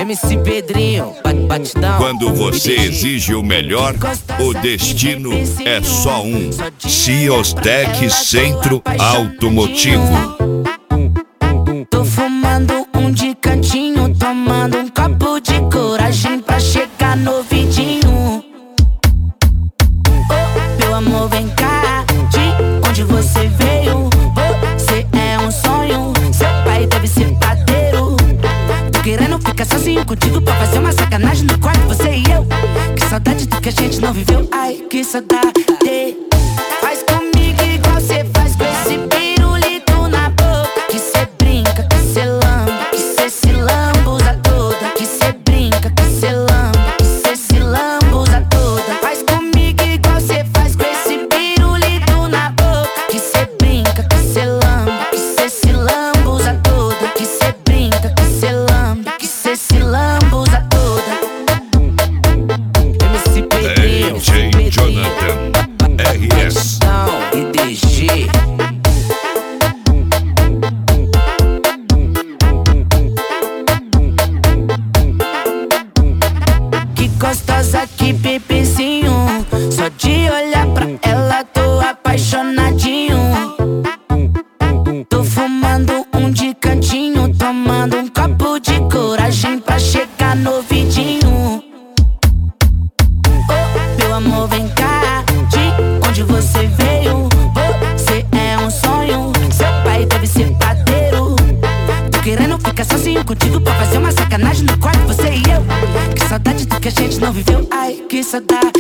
MC Pedrinho, batidão. Quando você exige o melhor, o destino é só um. Ciostec Centro Automotivo. Tô fumando um de cantinho, tomando um copo de coragem pra chegar no vidinho. Oh, meu amor, vem cá, de onde você veio? Você é um sonho, seu pai deve ser padeiro. Tô querendo ficar sozinho contigo pra fazer uma sacanagem no quarto, você e eu. Que saudade do que a gente não viveu, ai, que saudade. Faz comigo igual cê faz com esse pirulito na boca. Que cê brinca, que cê lambe, que cê se lambuza toda. Que cê brinca, que cê lambe, que cê se lambuza toda. Faz comigo igual cê faz com esse pirulito na boca. Que cê brinca, que cê lambe, que cê se lambuza toda. Que cê brinca, que cê lambe, que cê se lambuza toda. MC Pedrinho, DJ Jonathan RS e DG. Que gostosa, que bebezinho. Só de olhar pra ela tô apaixonadinho. Tô fumando um de cantinho, tomando um copo de coragem pra chegar no vidinho. Oh, meu amor, vem cá, de onde você veio? Você é um sonho, seu pai deve ser padeiro. Tô querendo ficar sozinho contigo pra fazer uma sacanagem no quarto, você e eu. Que saudade do que a gente não viveu, ai, que saudade.